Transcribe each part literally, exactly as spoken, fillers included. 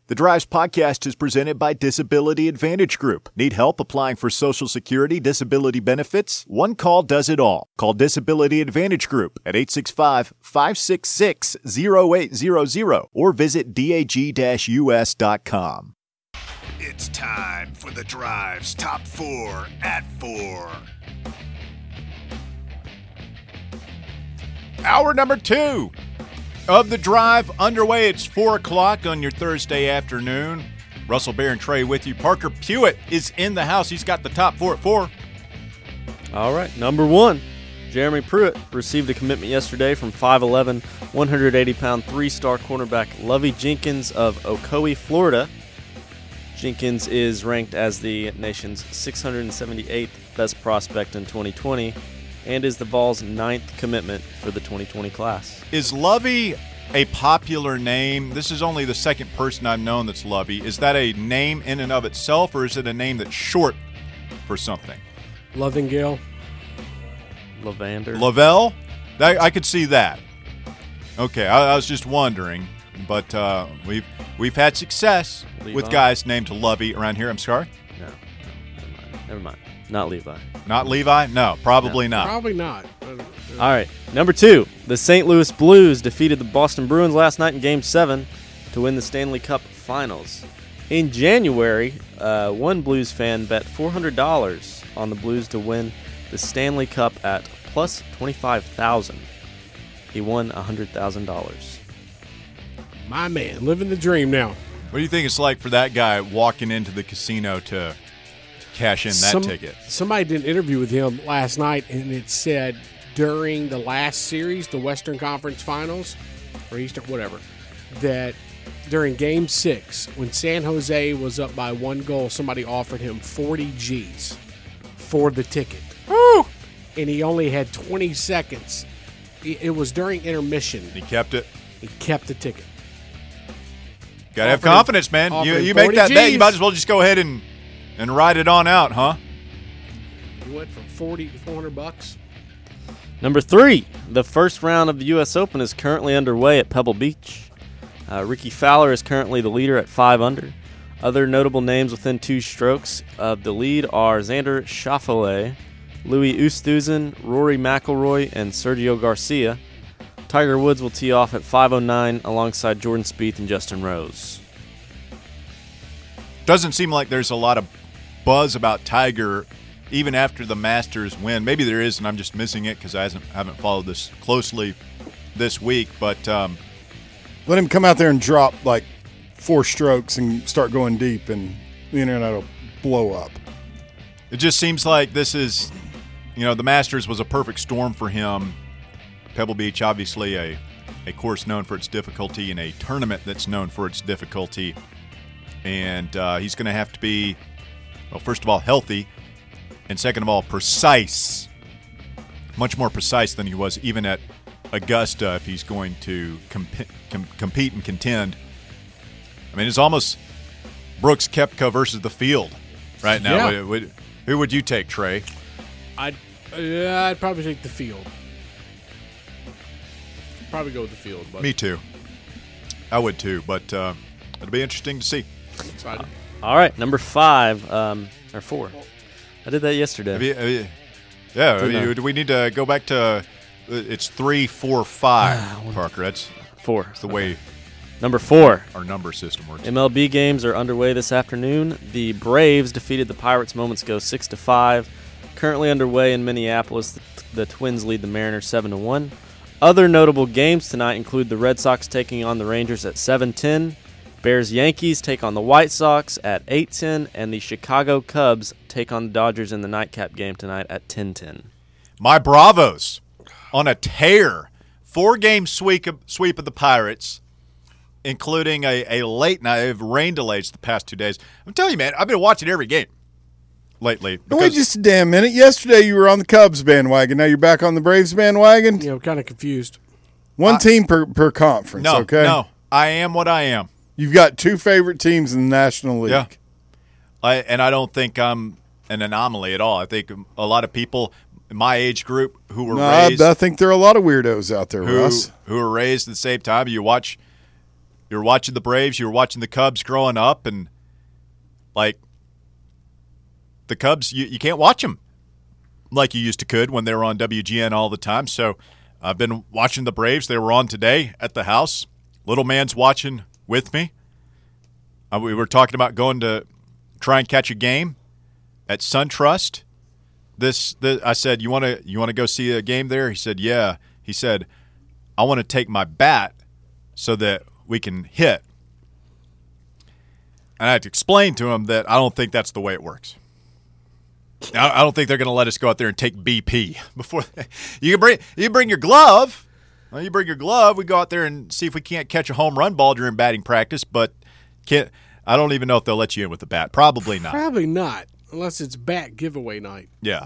The Drives podcast is presented by Disability Advantage Group. Need help applying for Social Security disability benefits? One call does it all. Call Disability Advantage Group at eight six five, five six six, zero eight zero zero or visit dag dash u s dot com. It's time for The Drive's Top Four at Four. Hour number two of The Drive underway. It's four o'clock on your Thursday afternoon. Russell Bear and Trey with you. Parker Pewitt is in the house. He's got the top four at four. All right, number one, Jeremy Pruitt received a commitment yesterday from five eleven, one hundred eighty pound, three-star cornerback Lovie Jenkins of Ocoee, Florida. Jenkins is ranked as the nation's six hundred seventy-eighth best prospect in twenty twenty and is the Vols' ninth commitment for the twenty twenty class. Is Lovie a popular name? This is only the second person I've known that's Lovie. Is that a name in and of itself, or is it a name that's short for something? Lovingale. Lavander. Lavelle? That, I could see that. Okay, I, I was just wondering, but uh, we've we've had success Levi? with guys named Lovie around here. I'm sorry? No, no, never mind. Never mind. Not Levi. Not Levi? No, probably No. not. Probably not. All right, number two, the Saint Louis Blues defeated the Boston Bruins last night in Game seven to win the Stanley Cup Finals. In January, uh, one Blues fan bet four hundred dollars on the Blues to win the Stanley Cup at plus twenty-five thousand dollars. He won one hundred thousand dollars. My man, living the dream now. What do you think it's like for that guy walking into the casino to cash in that Some- ticket? Somebody did an interview with him last night, and it said during the last series, the Western Conference Finals, or Eastern, whatever, that during Game Six, when San Jose was up by one goal, somebody offered him forty G's for the ticket. Woo! And he only had twenty seconds. It it was during intermission. He kept it. He kept the ticket. Got to have Offering- confidence, man. You, offering you make forty that bet, you G's. might as well just go ahead and, and ride it on out, huh? He went from forty to four hundred bucks. Number three, the first round of the U S Open is currently underway at Pebble Beach. Uh, Ricky Fowler is currently the leader at five under. Other notable names within two strokes of the lead are Xander Schauffele, Louis Oosthuizen, Rory McIlroy, and Sergio Garcia. Tiger Woods will tee off at five oh nine alongside Jordan Spieth and Justin Rose. Doesn't seem like there's a lot of buzz about Tiger even after the Masters win. Maybe there is, and I'm just missing it because I hasn't, haven't followed this closely this week. But um, Let him come out there and drop like four strokes and start going deep, and the internet will blow up. it just seems like this is, you know, the Masters was a perfect storm for him. Pebble Beach, obviously a, a course known for its difficulty and a tournament that's known for its difficulty. And uh, he's going to have to be, well, first of all, healthy, and second of all, precise. Much more precise than he was even at Augusta if he's going to comp- com- compete and contend. I mean, it's almost Brooks Koepka versus the field right now. Yeah. Would- would- who would you take, Trey? I'd, uh, I'd probably take the field. Probably go with the field. But Me too. I would too, but uh, it'll be interesting to see. excited. All right, number five, um, or four. I did that yesterday. Have you- have you- yeah, I Didn't mean, I? do we need to go back to uh, it's three, four, five, Ah, Parker? That's Four. the way Number four. our number system works. M L B games are underway this afternoon. The Braves defeated the Pirates moments ago six to five. Currently underway in Minneapolis, the, the Twins lead the Mariners seven to one. Other notable games tonight include the Red Sox taking on the Rangers at seven ten, Bears-Yankees take on the White Sox at eight ten, and the Chicago Cubs take on the Dodgers in the nightcap game tonight at ten ten. My Bravos on a tear. Four-game sweep of, sweep of the Pirates, including a, a late night of rain delays the past two days. I'm telling you, man, I've been watching every game lately. Wait because- just a damn minute. Yesterday you were on the Cubs bandwagon. Now you're back on the Braves bandwagon? You know, kind of confused. One I- team per, per conference, no, okay? no, I am what I am. You've got two favorite teams in the National League. Yeah. I, and I don't think I'm an anomaly at all. I think a lot of people in my age group who were No, I, raised I think there are a lot of weirdos out there, who, Russ. who were raised at the same time. You watch you were watching the Braves, you were watching the Cubs growing up, and like the Cubs, you, you can't watch them like you used to could when they were on W G N all the time. So I've been watching the Braves. They were on today at the house. Little man's watching with me. Uh, we were talking about going to try and catch a game at SunTrust. This, this I said, you want to you want to go see a game there? He said, yeah. He said, I want to take my bat so that we can hit. And I had to explain to him that I don't think that's the way it works. I, I don't think they're going to let us go out there and take B P before they, you can bring you can bring your glove. Well, you bring your glove. We go out there and see if we can't catch a home run ball during batting practice. But can't. I don't even know if they'll let you in with the bat. Probably not. Probably not, unless it's bat giveaway night. Yeah.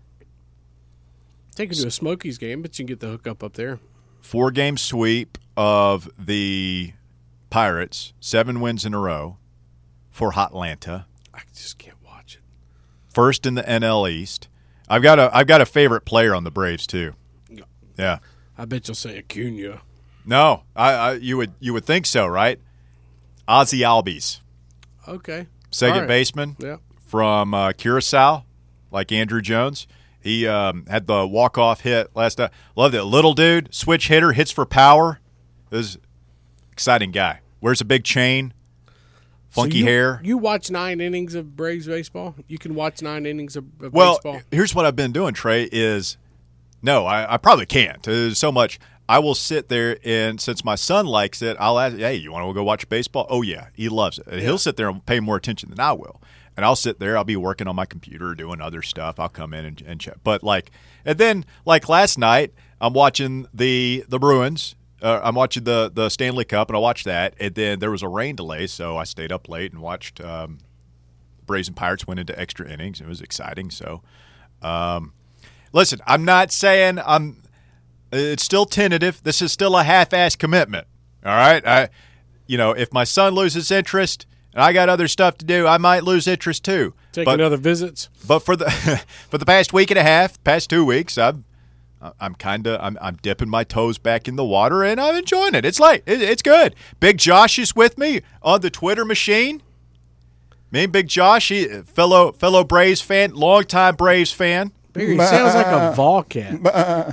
Take it to a Smokies game, but you can get the hookup up there. Four game sweep of the Pirates, seven wins in a row for Hotlanta. I just can't watch it. First in the N L East. I've got a I've got a favorite player on the Braves too. Yeah. I bet you'll say Acuna. No, I, I you would you would think so, right? Ozzy Albies, Okay. second Right. baseman Yeah. from uh, Curacao, like Andrew Jones. He um, had the walk-off hit last night. Loved it. Little dude, switch hitter, hits for power. Is exciting guy. Wears a big chain, funky So you, hair. You watch nine innings of Braves baseball? You can watch nine innings of, of Well, baseball? here's what I've been doing, Trey, is no, I, I probably can't. There's so much. I will sit there, and since my son likes it, I'll ask, hey, you want to go watch baseball? Oh, yeah, he loves it. And he'll sit there and pay more attention than I will. And I'll sit there, I'll be working on my computer doing other stuff. I'll come in and, and check. But, like, and then, like last night, I'm watching the the Bruins. Uh, I'm watching the, the Stanley Cup, and I watched that. And then there was a rain delay, so I stayed up late and watched um, Braves and Pirates went into extra innings. It was exciting. So, um, listen, I'm not saying I'm – it's still tentative. This is still a half-ass commitment, all right? I, you know, if my son loses interest – and I got other stuff to do, I might lose interest too. Taking but, other visits? But for the for the past week and a half, past two weeks, I'm I'm kind of I'm I'm dipping my toes back in the water and I'm enjoying it. It's like it, it's good. Big Josh is with me on the Twitter machine. Me and Big Josh, he, fellow fellow Braves fan, longtime Braves fan. He sounds like a Volcat.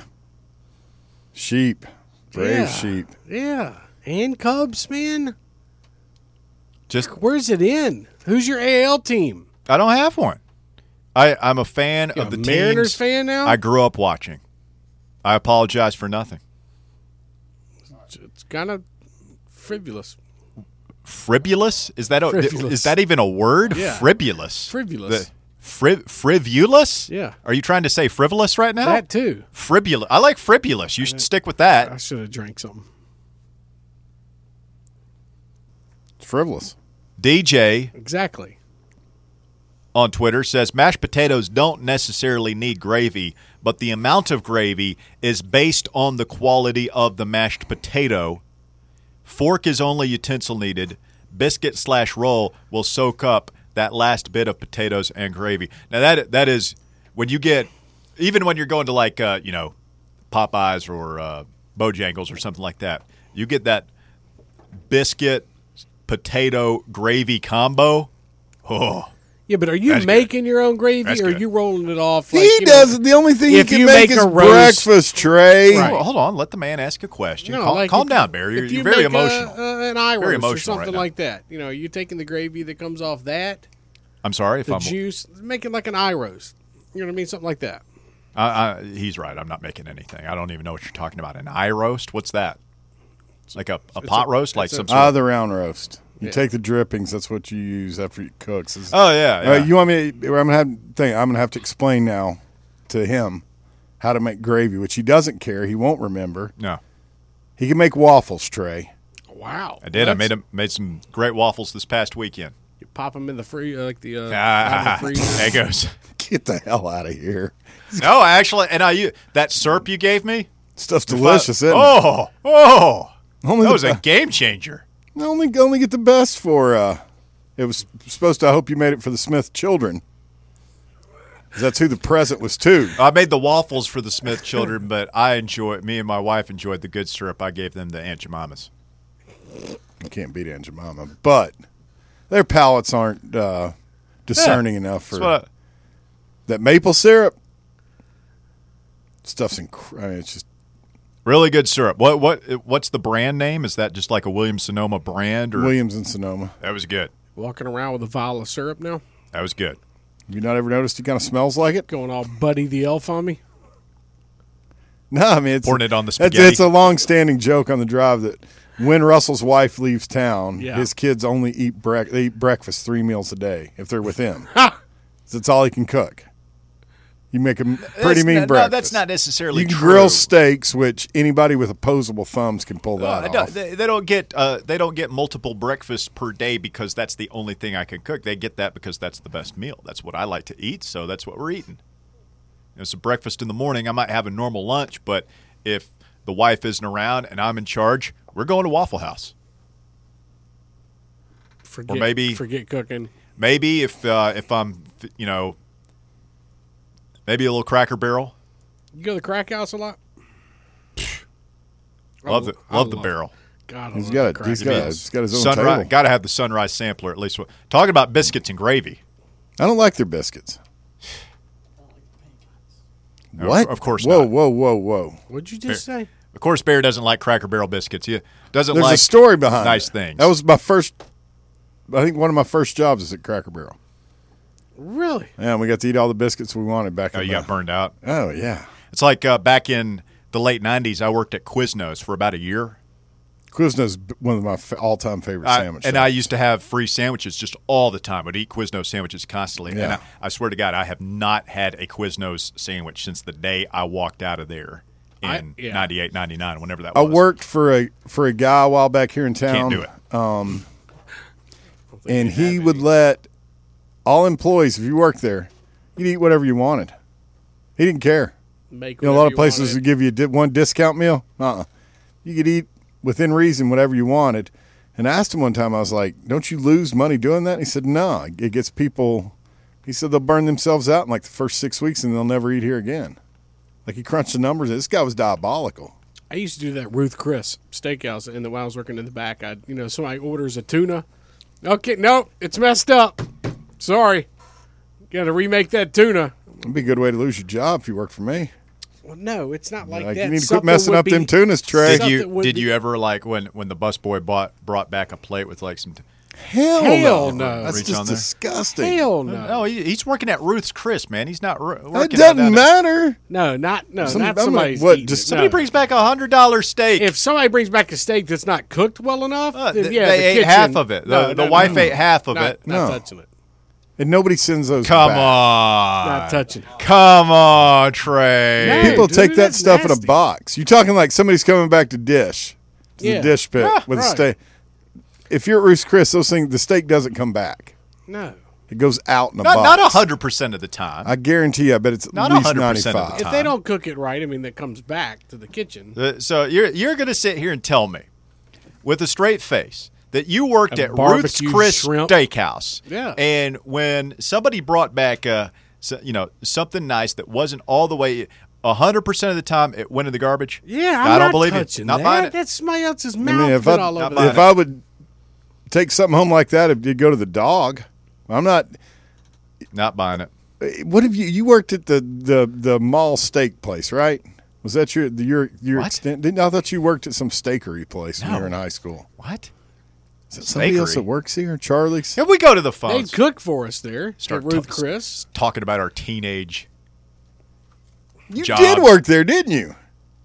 Sheep. Brave Yeah. sheep. Yeah. And Cubs, man? Just Where's it in? Who's your A L team? I don't have one. I I'm a fan You of the a Mariners teams fan now? I grew up watching. I apologize for nothing. It's kind of frivolous. Frivolous? Is that a, Frivolous. is that even a word? Yeah. Frivolous. Frivolous. The, friv, frivulous? Yeah. Are you trying to say frivolous right now? That too. Fribulous. I like fribulous. You should stick with I that. should have drank something. It's frivolous. D J Exactly. on Twitter says mashed potatoes don't necessarily need gravy, but the amount of gravy is based on the quality of the mashed potato. Fork is only utensil needed. Biscuit slash roll will soak up that last bit of potatoes and gravy. Now that that is when you get, even when you're going to like uh, you know, Popeyes or uh, Bojangles or something like that, you get that biscuit potato gravy combo. Oh. Yeah, but are you That's making your own gravy, That's or are good. you rolling it off? Like, He you know, does it. The only thing he if can you make, make is a roast- breakfast, Trey. Right. Hold on, let the man ask a question. No, calm like calm if down, you- Barry. You're, if you you're very make a- emotional. uh, an eye Very roast or emotional right something now. like that. You know, you're taking the gravy that comes off that, I'm sorry if the I'm. juice, make it like an eye roast. You know what I mean? Something like that. I, I, he's right. I'm not making anything. I don't even know what you're talking about. An eye roast? What's that? Like a, a pot a- roast? Like it's a- some sort Ah, of, the round roast. You Yeah. take the drippings. That's what you use after it cooks. It's- Oh, yeah. yeah. Uh, you want me? To, I'm gonna have thing. I'm gonna have to explain now to him how to make gravy, which he doesn't care. He won't remember. no, He can make waffles, Trey. Wow. I did. I That's- made a, made some great waffles this past weekend. You pop them in the free, uh, like the, uh, Ah, out of the freezer. there goes. Get the hell out of here. No, actually, and I u- that syrup you gave me. Stuff's delicious, isn't it? Oh, oh, Only that the was a be- game changer. only only get the best for. uh It was supposed to. I hope you made it for the Smith children. 'Cause that's who the present was to. I made the waffles for the Smith children, but I enjoyed. Me and my wife enjoyed the good syrup I gave them to Aunt Jemima's. You can't beat Aunt Jemima, but their palates aren't uh, discerning Yeah, enough for that's what I- that maple syrup. Stuff's incredible. I mean, it's just Really good syrup. What what what's the brand name? Is that just like a Williams Sonoma brand? Or Williams and Sonoma. That was good. Walking around with a vial of syrup now, That was good. You not ever noticed he kind of smells like it? going all Buddy the Elf on me. No, I mean it's Pouring it on the it's, spaghetti. it's a long-standing joke on the drive that when Russell's wife leaves town, Yeah. his kids only eat brec- they eat breakfast three meals a day if they're with him. Ha! That's all he can cook. You make a pretty That's mean not, breakfast. No, that's not necessarily You can true. grill steaks, which anybody with opposable thumbs can pull Uh, that no, off. they, they don't get uh, they don't get multiple breakfasts per day because that's the only thing I can cook. They get that because that's the best meal. That's what I like to eat, so that's what we're eating. You know, so breakfast in the morning, I might have a normal lunch, but if the wife isn't around and I'm in charge, we're going to Waffle House. Forget, maybe- forget cooking. Maybe if uh, if I'm you know maybe a little Cracker Barrel. You go to the crack house a lot? Love the I love the love- barrel. God, I He's love got the it. crack He's house. got, he's got his own Sunrise, table. got to have the sunrise sampler at least. Talking about biscuits and gravy. I don't like their biscuits. No, What? of course Whoa, not. whoa, whoa, whoa. What'd you just say? Of course, Bear doesn't like Cracker Barrel biscuits. He doesn't There's like a story behind nice it. things. That was my first. I think one of my first jobs was at Cracker Barrel. Really? Yeah, we got to eat all the biscuits we wanted back. Oh, in you the, got burned out. Oh yeah, It's like uh, back in the late nineties, I worked at Quiznos for about a year. Quiznos one of my fa- all-time favorite I- sandwiches. and I used to have free sandwiches just all the time. I'd eat Quiznos sandwiches constantly. And Yeah. I, I swear to God, I have not had a Quiznos sandwich since the day I walked out of there in I- yeah. ninety-eight, ninety-nine, whenever that I was. worked for a for a guy a while back here in town. Can't do it. And he would let all employees, if you worked there, you'd eat whatever you wanted. He didn't care. Make You know, a lot whatever of places wanted. would give you a di- one discount meal. Uh-uh. You could eat within reason whatever you wanted. And I asked him one time, I was like, don't you lose money doing that? And he said, no. It gets people, he said they'll burn themselves out in like the first six weeks and they'll never eat here again. Like he crunched the numbers. This guy was diabolical. I used to do that Ruth Chris Steakhouse, and then while I was working in the back, I you know somebody orders a tuna. Okay, no, it's messed up. Sorry, got to remake that tuna. It'd be a good way to lose your job if you worked for me. Well, no, it's not like, Like, that. you need to quit Something messing would up them be- tunas, Trey. Did you something would did be- you ever like when when the busboy bought brought back a plate with like some? T- Hell, Hell no. no. That's Reach just on there. disgusting. Hell no, no, he, he's working at Ruth's Chris, man. He's not ru- It working. doesn't at that- matter. no, not no, Some- not I'm like, somebody's what, eating just it. Somebody No. brings back a hundred dollar steak. If somebody brings back a steak that's not cooked well enough, Uh, then th- yeah, they the ate kitchen- half of it. The, No, the no, no, wife no. ate half of Not, it. not No. touching it. And nobody sends those Come back. on, Not touching it. Come on, Trey. No. People dude, take that that's stuff in a nasty. box. You're talking like somebody's coming back to dish, to Yeah. the dish pit Yeah, with a right. steak. If you're at Ruth's Chris, those things, the steak doesn't come back. No. It goes out in a Not box. not a hundred percent of the time. I guarantee you, I bet it's at Not least one hundred percent of the ninety-five. time. If they don't cook it right, I mean, that comes back to the kitchen. Uh, so you're you're going to sit here and tell me, with a straight face, that you worked A at Ruth's barbecue Chris shrimp. Steakhouse. Yeah. And when somebody brought back, uh, so, you know, something nice that wasn't all the way, a hundred percent of the time it went in the garbage. Yeah, I'm I don't not believe touching it. Not that. buying it. That's somebody else's I mouth mean, if fit I, all over Not buying if that. it. I would take something home like that, it'd go to the dog. I'm not. Not buying it. What have you? You worked at the the the mall steak place, right? Was that your your your What? extent? Didn't I thought you worked at some steakery place when you No. were in high school? What? Is it somebody else Steakery? that works here? Charlie's? If we go to the They phones, cook for us there Start at Ruth talk- Chris. talking about our teenage. You Jobs. did work there, didn't you?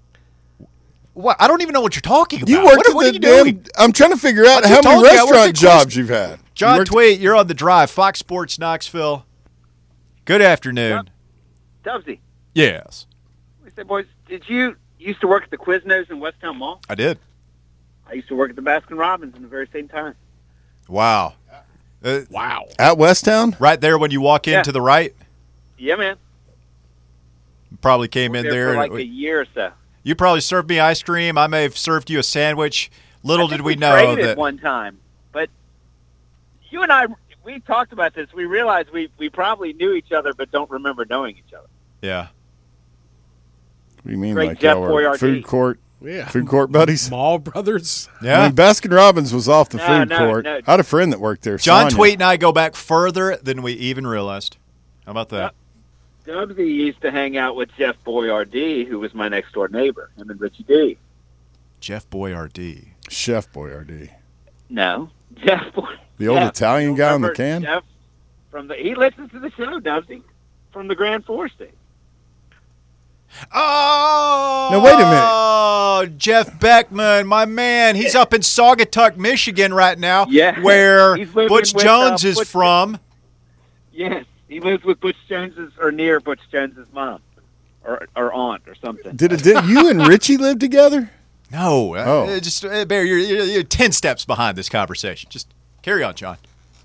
What? I don't even know what you're talking about. You worked what, at what the are you damn. doing? I'm trying to figure out I'm how just many talking about- I worked restaurant at Quiz- jobs you've had. You John worked- Tweet, you're on the drive. Fox Sports Knoxville. Good afternoon. Dubsy, Yes, we say, boys, did you used to work at the Quiznos in Westtown Mall? I did. I used to work at the Baskin Robbins in the very same time. Wow. Uh, Wow. At Westtown? right there when you walk in Yeah. to the right, Yeah, man. probably came Worked in there there. for and like a year or so. you probably served me ice cream. I may have served you a sandwich. Little I think did we, we know traded that. one time, but you and I we talked about this. We realized we we probably knew each other, but don't remember knowing each other. Yeah. What do you mean, Great like Jeff y'all were at Boyardee. food court Yeah. Food court buddies. Mall Brothers. Yeah. I mean, Baskin Robbins was off the No, food no, court. no. I had a friend that worked there. John Sonia. Tweet and I go back further than we even realized. How about that? Dubsy used to hang out with Jeff Boyardee, who was my next door neighbor, him and Richie D. Jeff Boyardee. Chef Boyardee. No, Jeff Boy. The old Jeff. Italian You guy on the remember can? Jeff from the he listens to the show, Dubsy, from the Grand Forest days. Oh! Now, wait a minute. Oh, Jeff Beckman, my man. He's up in Saugatuck, Michigan right now, Yeah. where He's living Butch with, Jones uh, is Butch- from. Yes, he lives with Butch Jones's or near Butch Jones's mom, or or aunt or something. Did it? Did you and Richie live together? No. uh, Oh. uh, just, uh, Bear, you're, you're, you're ten steps behind this conversation. Just carry on, John.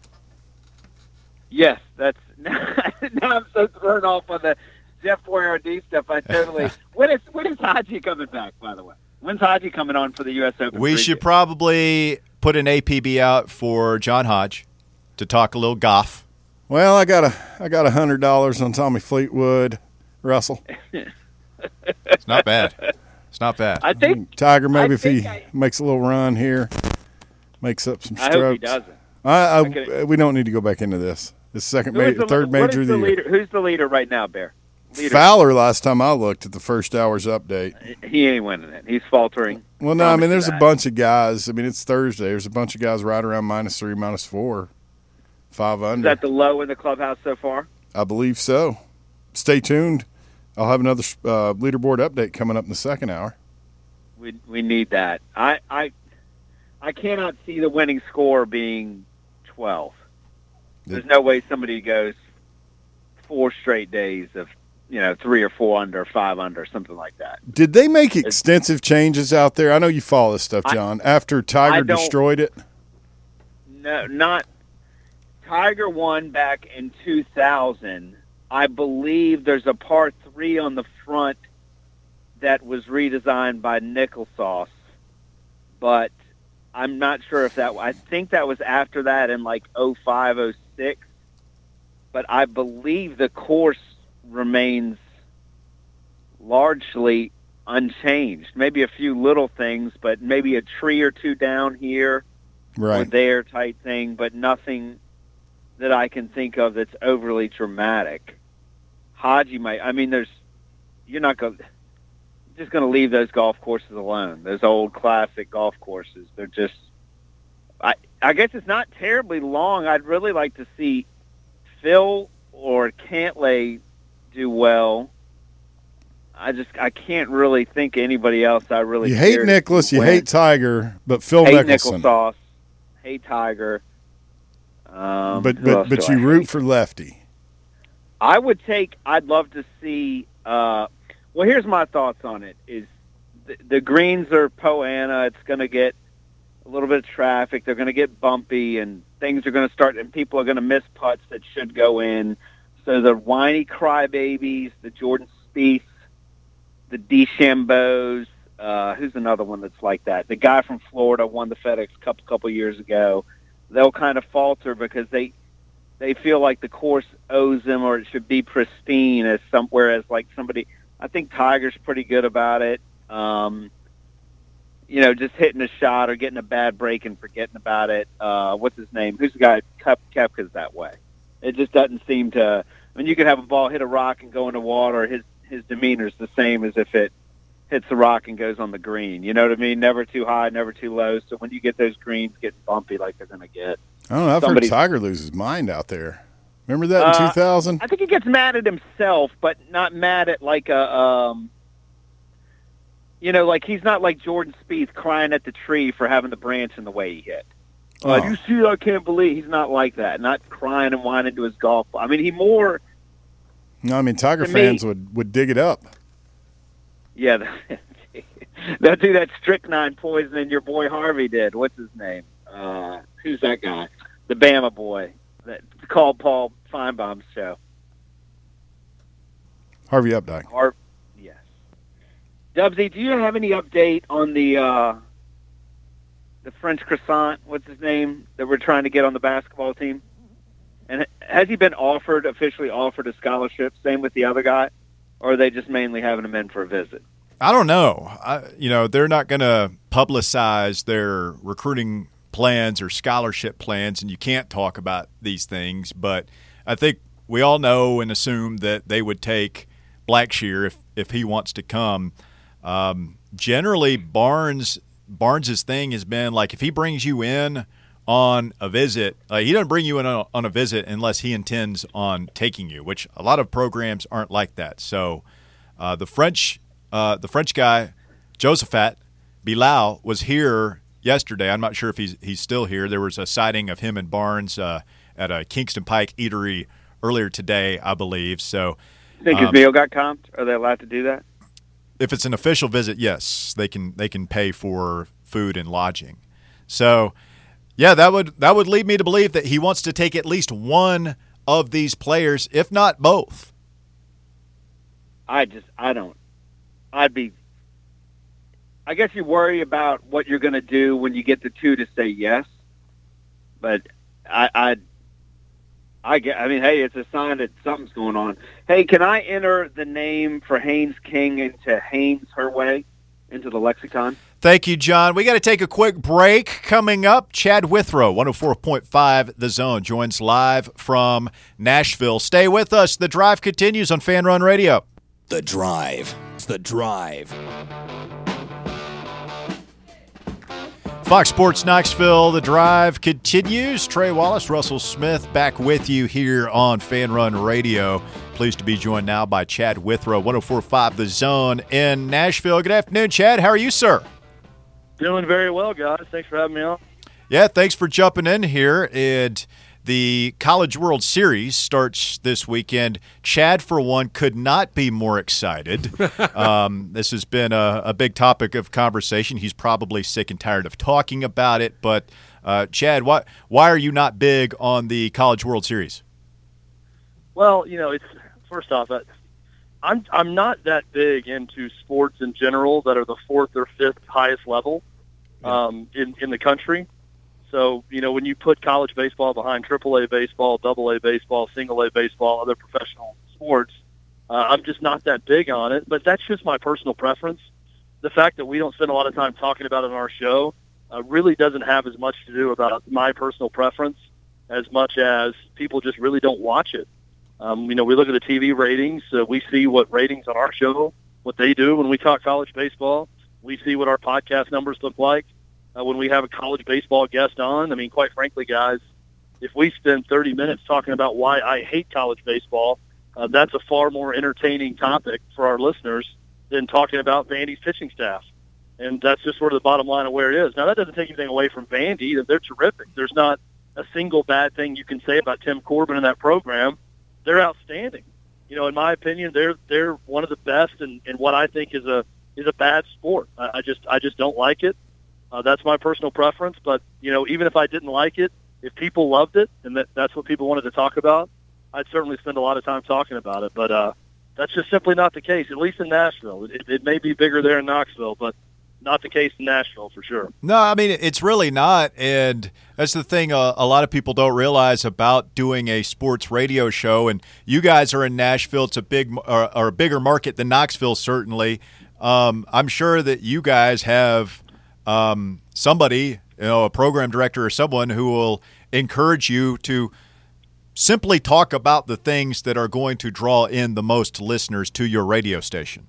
Yes, that's now I'm so thrown off on the Jeff Boyardee stuff. I totally. when is when is Haji coming back? By the way, when's Haji coming on for the U S Open? We preview? should probably put an A P B out for John Hodge to talk a little golf. Well, I got a I got a hundred dollars on Tommy Fleetwood, Russell. It's not bad. It's not bad. I think. Tiger, maybe I if he think I- makes a little run here, makes up some I strokes. hope he doesn't. I, I, Okay. We don't need to go back into this. This second, Who ma- is the, third what major is of the, the year. leader? Who's the leader right now, Bear? Leader. Fowler. Last time I looked at the first hour's update. He ain't winning it. He's faltering. Well, no, I mean Promise there's you a that. bunch of guys. I mean it's Thursday. There's a bunch of guys right around minus three, minus four, five Is under. that the low in the clubhouse so far? I believe so. Stay tuned. I'll have another uh, leaderboard update coming up in the second hour. We we need that. I I I cannot see the winning score being twelve. There's no way somebody goes four straight days of, you know, three or four under, five under, something like that. Did they make extensive changes out there? I know you follow this stuff, I- John. After I Tiger don't- destroyed it. No, not Tiger won back in two thousand. I believe there's a par three on the front that was redesigned by Nickel Sauce, but I'm not sure if that. I think that was after that in like oh five, oh six. But I believe the course remains largely unchanged. Maybe a few little things, but maybe a tree or two down here or Right. there type thing, but nothing that I can think of that's overly dramatic. Haji might. I mean, there's. You're not going. Just going to leave those golf courses alone. Those old classic golf courses. They're just. I I guess it's not terribly long. I'd really like to see Phil or Cantlay do well. I just I can't really think of anybody else. I really You hate care to Nicholas, see you win. hate Tiger, but Phil hate Nickel Mickelson. Sauce, hate Tiger. Um, But who but else but do I you root hate? for Lefty. I would take. I'd love to see. Uh, well, here's my thoughts on it: is the, the greens are Poana. It's going to get a little bit of traffic. They're going to get bumpy, and things are going to start, and people are going to miss putts that should go in. So the whiny crybabies, the Jordan Spieths, the DeChambeaus. Uh, who's another one that's like that? The guy from Florida won the FedEx Cup a couple years ago. They'll kind of falter because they they feel like the course owes them, or it should be pristine as somewhere as like somebody. I think Tiger's pretty good about it. Um, you know, just hitting a shot or getting a bad break and forgetting about it. Uh, what's his name? Who's the guy? Kep, Kepka's that way. It just doesn't seem to. I mean, you could have a ball hit a rock and go into water. His his demeanor's the same as if it hits the rock and goes on the green. You know what I mean? Never too high, never too low. So when you get those greens getting bumpy like they're going to get. I don't know. I've Somebody- heard Tiger lose his mind out there. Remember that in Uh, two thousand? I think he gets mad at himself, but not mad at like a, um, you know, like he's not like Jordan Spieth crying at the tree for having the branch in the way he hit. Uh, Oh. you see, I can't believe he's not like that. Not crying and whining to his golf ball. I mean, he more, No, I mean Tiger to me- fans would, would dig it up. yeah, they'll do that strychnine poisoning your boy Harvey did. What's his name? Uh, who's that guy? The Bama boy that called Paul Feinbaum's show. Harvey Updike. Or, yes. Dubsy, do you have any update on the uh, the French croissant? What's his name that we're trying to get on the basketball team? And has he been offered officially offered a scholarship? Same with the other guy, or are they just mainly having him in for a visit? I don't know. I, you know, they're not going to publicize their recruiting plans or scholarship plans, and you can't talk about these things. But I think we all know and assume that they would take Blackshear if, if he wants to come. Um, generally, Barnes Barnes's thing has been like if he brings you in on a visit, uh, he doesn't bring you in on a, on a visit unless he intends on taking you, which a lot of programs aren't like that. So uh, the French uh, the French guy, Josephat Bilal, was here yesterday. I'm not sure if he's he's still here. There was a sighting of him and Barnes uh, at a Kingston Pike eatery earlier today, I believe. So, think um, his meal got comped? Are they allowed to do that? If it's an official visit, yes, they can they can pay for food and lodging. So, yeah, that would that would lead me to believe that he wants to take at least one of these players, if not both. I just I don't. I'd be. I guess you worry about what you're going to do when you get the two to say yes, but I, I, I get. I mean, hey, it's a sign that something's going on. Hey, can I enter the name for Haynes King into Haynes her way into the lexicon? Thank you, John. We got to take a quick break. Coming up, Chad Withrow, one oh four point five The Zone, joins live from Nashville. Stay with us. The Drive continues on Fan Run Radio. The Drive. It's The Drive. Fox Sports Knoxville, The Drive continues. Trey Wallace, Russell Smith, back with you here on Fan Run Radio. Pleased to be joined now by Chad Withrow, one oh four point five The Zone in Nashville. Good afternoon, Chad. How are you, sir? Doing very well, guys. Thanks for having me on. Yeah, thanks for jumping in here. And the College World Series starts this weekend. Chad, for one, could not be more excited. um, this has been a, a big topic of conversation. He's probably sick and tired of talking about it. But, uh, Chad, why, why are you not big on the College World Series? Well, you know, it's first off, I'm I'm not that big into sports in general that are the fourth or fifth highest level um, in, in the country. So, you know, when you put college baseball behind triple A baseball, double A baseball, single A baseball, other professional sports, uh, I'm just not that big on it. But that's just my personal preference. The fact that we don't spend a lot of time talking about it on our show uh, really doesn't have as much to do about my personal preference as much as people just really don't watch it. Um, you know, we look at the T V ratings. Uh, we see what ratings on our show, what they do when we talk college baseball. We see what our podcast numbers look like. Uh, when we have a college baseball guest on. I mean, quite frankly, guys, if we spend thirty minutes talking about why I hate college baseball, uh, that's a far more entertaining topic for our listeners than talking about Vandy's pitching staff. And that's just sort of the bottom line of where it is. Now, that doesn't take anything away from Vandy. They're terrific. There's not a single bad thing you can say about Tim Corbin and that program. They're outstanding. You know, in my opinion, they're they're one of the best in, in what I think is a is a bad sport. I, I just I just don't like it. Uh, that's my personal preference, but, you know, even if I didn't like it, if people loved it and that, that's what people wanted to talk about, I'd certainly spend a lot of time talking about it. But uh, that's just simply not the case, at least in Nashville. It, it may be bigger there in Knoxville, but not the case in Nashville for sure. No, I mean, it's really not. And that's the thing uh, a lot of people don't realize about doing a sports radio show. And you guys are in Nashville. It's a big or, or a bigger market than Knoxville, certainly. Um, I'm sure that you guys have – Um, somebody, you know, a program director or someone who will encourage you to simply talk about the things that are going to draw in the most listeners to your radio station.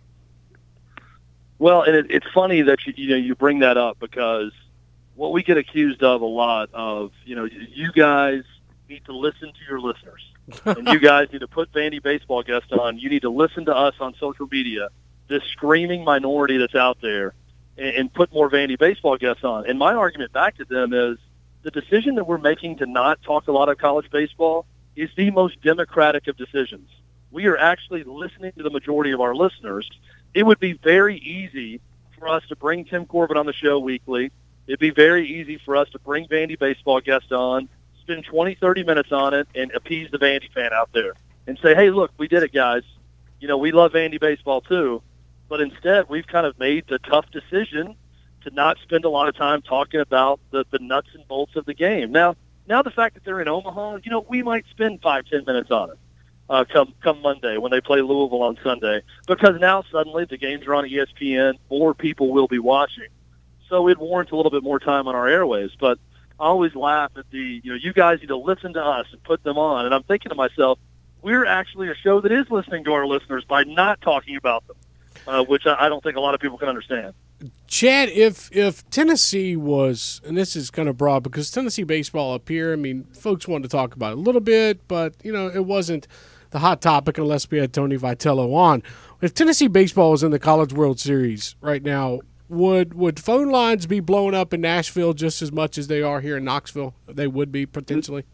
Well, and it, it's funny that you, you know you bring that up because what we get accused of a lot of, you know, you guys need to listen to your listeners, and you guys need to put Vandy baseball guests on. You need to listen to us on social media. This screaming minority that's out there. And put more Vandy baseball guests on. And my argument back to them is the decision that we're making to not talk a lot of college baseball is the most democratic of decisions. We are actually listening to the majority of our listeners. It would be very easy for us to bring Tim Corbin on the show weekly. It'd be very easy for us to bring Vandy baseball guests on, spend twenty, thirty minutes on it, and appease the Vandy fan out there and say, hey, look, we did it, guys. You know, we love Vandy baseball too. But instead, we've kind of made the tough decision to not spend a lot of time talking about the, the nuts and bolts of the game. Now, now the fact that they're in Omaha, you know, we might spend five, ten minutes on it. uh, come come Monday when they play Louisville on Sunday, because now suddenly the games are on E S P N, more people will be watching. So it warrants a little bit more time on our airwaves. But I always laugh at the, you know, you guys need to listen to us and put them on. And I'm thinking to myself, we're actually a show that is listening to our listeners by not talking about them, uh, which I, I don't think a lot of people can understand. Chad, if if Tennessee was, and this is kind of broad because Tennessee baseball up here, I mean, folks wanted to talk about it a little bit, but, you know, it wasn't the hot topic unless we had Tony Vitello on. If Tennessee baseball was in the College World Series right now, would would phone lines be blowing up in Nashville just as much as they are here in Knoxville? They would be, potentially?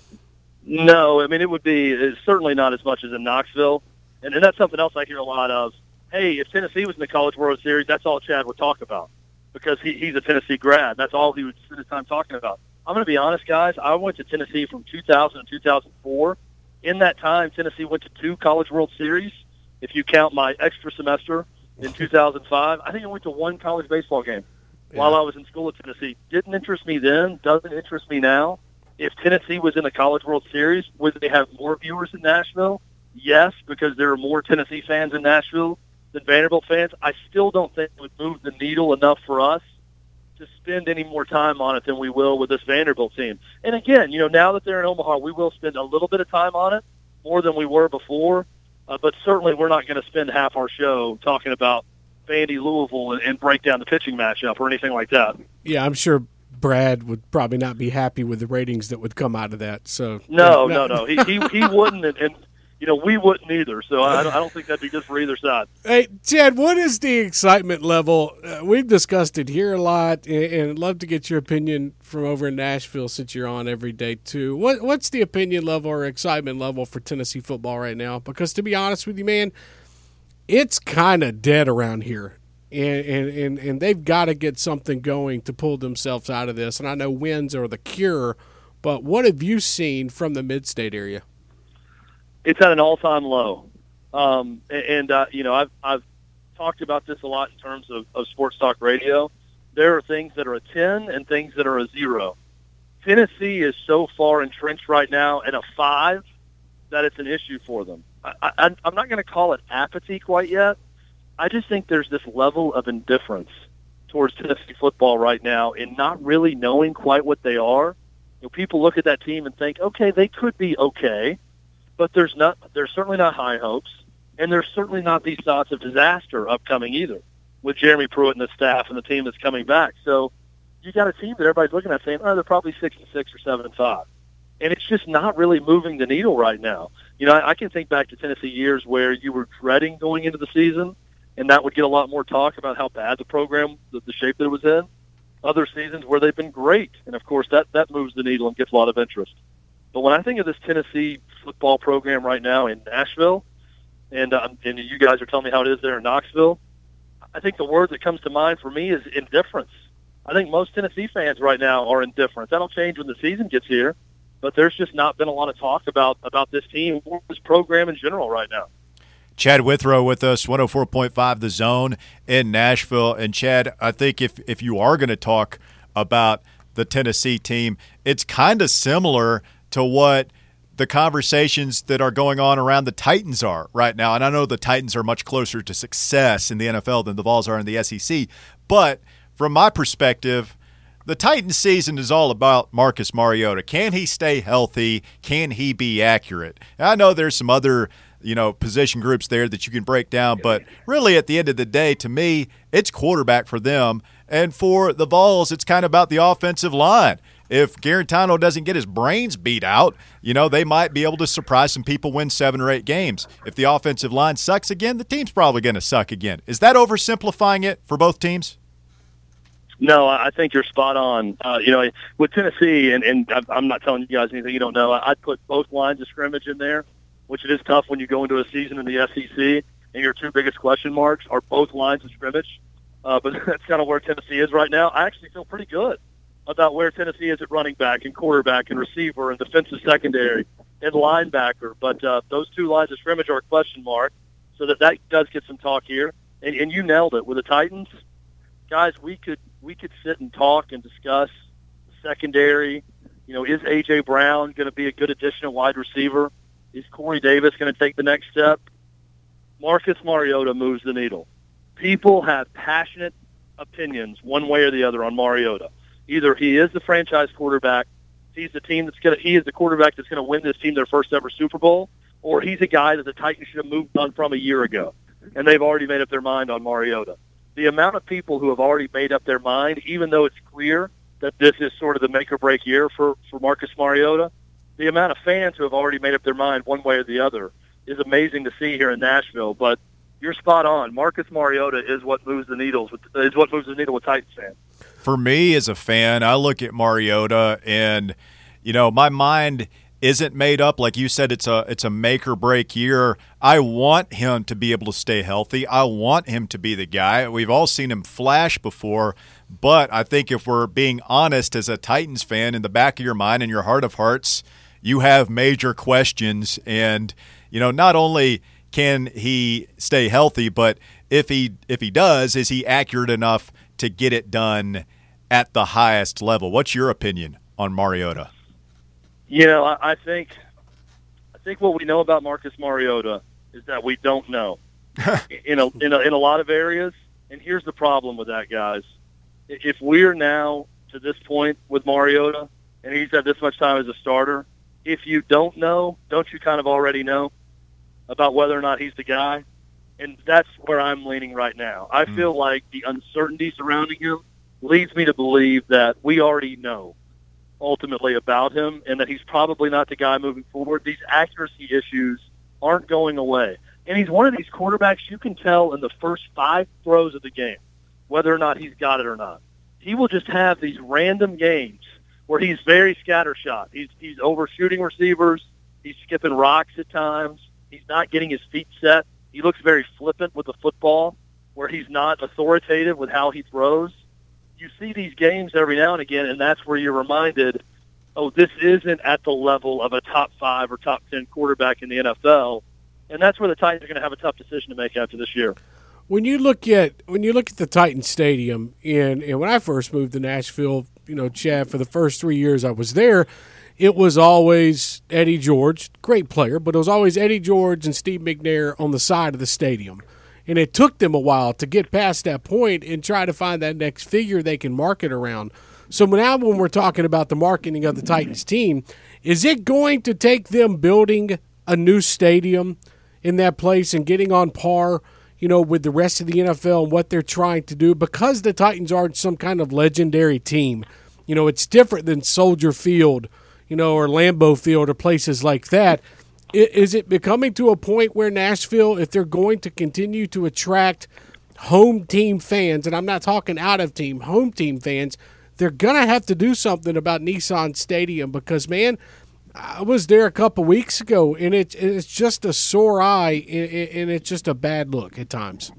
No, I mean, it would be it's certainly not as much as in Knoxville. And, and that's something else I hear a lot of. Hey, if Tennessee was in the College World Series, that's all Chad would talk about because he, he's a Tennessee grad. That's all he would spend his time talking about. I'm going to be honest, guys. I went to Tennessee from two thousand to two thousand four. In that time, Tennessee went to two College World Series. If you count my extra semester in two thousand five, I think I went to one college baseball game yeah. while I was in school at Tennessee. Didn't interest me then, doesn't interest me now. If Tennessee was in the College World Series, would they have more viewers in Nashville? Yes, because there are more Tennessee fans in Nashville than Vanderbilt fans. I still don't think it would move the needle enough for us to spend any more time on it than we will with this Vanderbilt team. And again, you know, now that they're in Omaha, we will spend a little bit of time on it, more than we were before. Uh, but certainly we're not going to spend half our show talking about Vandy Louisville and, and break down the pitching matchup or anything like that. Yeah, I'm sure Brad would probably not be happy with the ratings that would come out of that. So no, no, no, no. He, he he wouldn't, and, and you know we wouldn't either. So I don't, I don't think that'd be good for either side. Hey, Chad, what is the excitement level? Uh, we've discussed it here a lot, and, and I'd love to get your opinion from over in Nashville since you're on every day too. What what's the opinion level or excitement level for Tennessee football right now? Because to be honest with you, man, it's kind of dead around here. And, and, and, and they've got to get something going to pull themselves out of this. And I know wins are the cure, but what have you seen from the mid-state area? It's at an all-time low. Um, and, uh, you know, I've, I've talked about this a lot in terms of, of sports talk radio. There are things that are a ten and things that are a zero. Tennessee is so far entrenched right now at a five that it's an issue for them. I, I, I'm not going to call it apathy quite yet. I just think there's this level of indifference towards Tennessee football right now in not really knowing quite what they are. You know, people look at that team and think, okay, they could be okay, but there's not. There's certainly not high hopes, and there's certainly not these thoughts of disaster upcoming either with Jeremy Pruitt and the staff and the team that's coming back. So you got a team that everybody's looking at saying, oh, they're probably six and six or seven and five, and it's just not really moving the needle right now. You know, I, I can think back to Tennessee years where you were dreading going into the season, and that would get a lot more talk about how bad the program, the, the shape that it was in. Other seasons where they've been great, and of course that, that moves the needle and gets a lot of interest. But when I think of this Tennessee football program right now in Nashville, and uh, and you guys are telling me how it is there in Knoxville, I think the word that comes to mind for me is indifference. I think most Tennessee fans right now are indifferent. That'll change when the season gets here, but there's just not been a lot of talk about, about this team or this program in general right now. Chad Withrow with us, one oh four point five The Zone in Nashville. And, Chad, I think if, if you are going to talk about the Tennessee team, it's kind of similar to what the conversations that are going on around the Titans are right now. And I know the Titans are much closer to success in the N F L than the Vols are in the S E C. But from my perspective, the Titans season is all about Marcus Mariota. Can he stay healthy? Can he be accurate? And I know there's some other – you know, position groups there that you can break down. But really at the end of the day, to me, it's quarterback for them. And for the Vols, it's kind of about the offensive line. If Garantano doesn't get his brains beat out, you know, they might be able to surprise some people, win seven or eight games. If the offensive line sucks again, the team's probably going to suck again. Is that oversimplifying it for both teams? No, I think you're spot on. Uh, you know, with Tennessee, and, and I'm not telling you guys anything you don't know, I'd put both lines of scrimmage in there, which it is tough when you go into a season in the S E C and your two biggest question marks are both lines of scrimmage. Uh, but that's kind of where Tennessee is right now. I actually feel pretty good about where Tennessee is at running back and quarterback and receiver and defensive secondary and linebacker. But uh, those two lines of scrimmage are a question mark, so that that does get some talk here. And, and you nailed it. With the Titans, guys, we could we could sit and talk and discuss the secondary. You know, is A J. Brown going to be a good addition at wide receiver? Is Corey Davis going to take the next step? Marcus Mariota moves the needle. People have passionate opinions one way or the other on Mariota. Either he is the franchise quarterback, he's the team that's going to, he is the quarterback that's going to win this team their first ever Super Bowl, or he's a guy that the Titans should have moved on from a year ago, and they've already made up their mind on Mariota. The amount of people who have already made up their mind, even though it's clear that this is sort of the make-or-break year for, for Marcus Mariota, the amount of fans who have already made up their mind one way or the other is amazing to see here in Nashville. But you're spot on. Marcus Mariota is what moves the needles. With, is what moves the needle with Titans fans. For me as a fan, I look at Mariota and, you know, my mind isn't made up. Like you said, it's a it's a make or break year. I want him to be able to stay healthy. I want him to be the guy. We've all seen him flash before, but I think if we're being honest as a Titans fan, in the back of your mind and your heart of hearts, you have major questions. And, you know, not only can he stay healthy, but if he if he does, is he accurate enough to get it done at the highest level? What's your opinion on Mariota? You know, I, I think I think what we know about Marcus Mariota is that we don't know in a, in a in a lot of areas. And here's the problem with that, guys. If we're now to this point with Mariota, and he's had this much time as a starter, if you don't know, don't you kind of already know about whether or not he's the guy? And that's where I'm leaning right now. I feel mm. like the uncertainty surrounding him leads me to believe that we already know ultimately about him and that he's probably not the guy moving forward. These accuracy issues aren't going away. And he's one of these quarterbacks you can tell in the first five throws of the game whether or not he's got it or not. He will just have these random games where he's very scattershot. He's, he's overshooting receivers. He's skipping rocks at times. He's not getting his feet set. He looks very flippant with the football where he's not authoritative with how he throws. You see these games every now and again, and that's where you're reminded, oh, this isn't at the level of a top five or top ten quarterback in the N F L, and that's where the Titans are going to have a tough decision to make after this year. When you look at when you look at the Titans Stadium, and, and when I first moved to Nashville, you know, Chad, for the first three years I was there, it was always Eddie George, great player, but it was always Eddie George and Steve McNair on the side of the stadium. And it took them a while to get past that point and try to find that next figure they can market around. So now when we're talking about the marketing of the Titans team, is it going to take them building a new stadium in that place and getting on par, you know, with the rest of the N F L and what they're trying to do? Because the Titans aren't some kind of legendary team. You know, it's different than Soldier Field, you know, or Lambeau Field or places like that. Is it becoming to a point where Nashville, if they're going to continue to attract home team fans, and I'm not talking out of team, home team fans, they're going to have to do something about Nissan Stadium because, man, I was there a couple weeks ago, and it, it's just a sore eye, and it's just a bad look at times.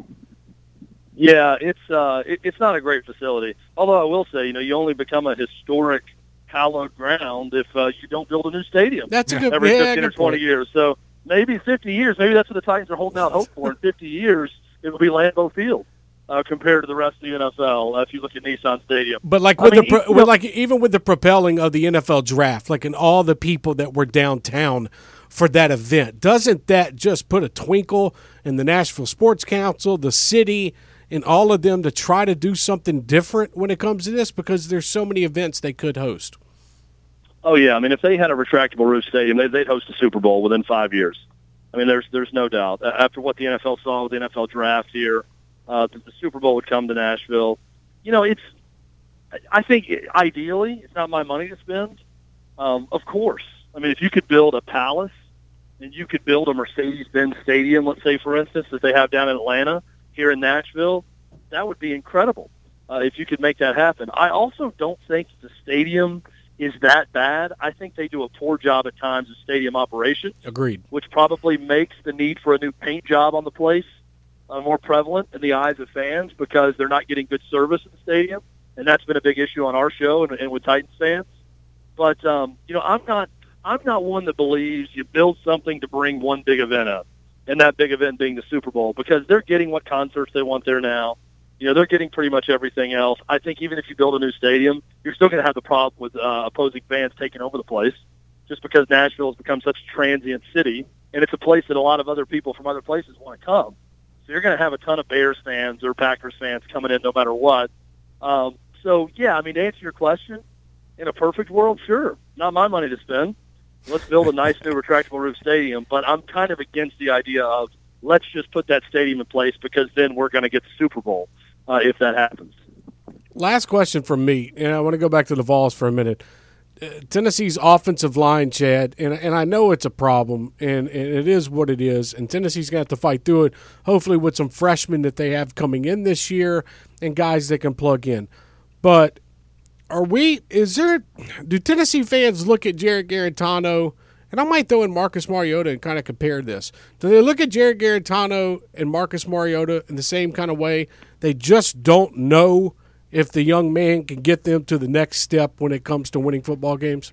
Yeah, it's uh, it, it's not a great facility. Although I will say, you know, you only become a historic hallowed ground if uh, you don't build a new stadium. That's a good every yeah, fifteen good or twenty point. years. So maybe fifty years. Maybe that's what the Titans are holding out hope for. In fifty years, it will be Lambeau Field uh, compared to the rest of the N F L. Uh, if you look at Nissan Stadium, but like I with mean, the pro- even, with like even with the propelling of the N F L draft, like in all the people that were downtown for that event, doesn't that just put a twinkle in the Nashville Sports Council, the city, and all of them to try to do something different when it comes to this? Because there's so many events they could host. Oh, yeah. I mean, if they had a retractable roof stadium, they, they'd host a Super Bowl within five years. I mean, there's there's no doubt. After what the N F L saw with the N F L draft here, uh, the, the Super Bowl would come to Nashville. You know, it's – I think ideally it's not my money to spend. Um, of course. I mean, if you could build a palace and you could build a Mercedes-Benz Stadium, let's say, for instance, that they have down in Atlanta, here in Nashville, that would be incredible uh, if you could make that happen. I also don't think the stadium – is that bad. I think they do a poor job at times of stadium operations. Agreed. Which probably makes the need for a new paint job on the place uh, more prevalent in the eyes of fans because they're not getting good service in the stadium, and that's been a big issue on our show and, and with Titans fans. But um, you know, I'm not I'm not one that believes you build something to bring one big event up, and that big event being the Super Bowl, because they're getting what concerts they want there now. You know, they're getting pretty much everything else. I think even if you build a new stadium, you're still going to have the problem with uh, opposing fans taking over the place. just because Nashville has become such a transient city, and it's a place that a lot of other people from other places want to come. So you're going to have a ton of Bears fans or Packers fans coming in no matter what. Um, so, yeah, I mean, to answer your question, in a perfect world, sure, not my money to spend. Let's build a nice new retractable roof stadium, but I'm kind of against the idea of let's just put that stadium in place because then we're going to get the Super Bowl uh, if that happens. Last question from me, and I want to go back to the Vols for a minute. Uh, Tennessee's offensive line, Chad, and and I know it's a problem, and, and it is what it is, and Tennessee's going to have to fight through it, hopefully with some freshmen that they have coming in this year and guys that can plug in. But are we – is there – do Tennessee fans look at Jarrett Garantano – and I might throw in Marcus Mariota and kind of compare this. Do they look at Jarrett Garantano and Marcus Mariota in the same kind of way? They just don't know if the young man can get them to the next step when it comes to winning football games?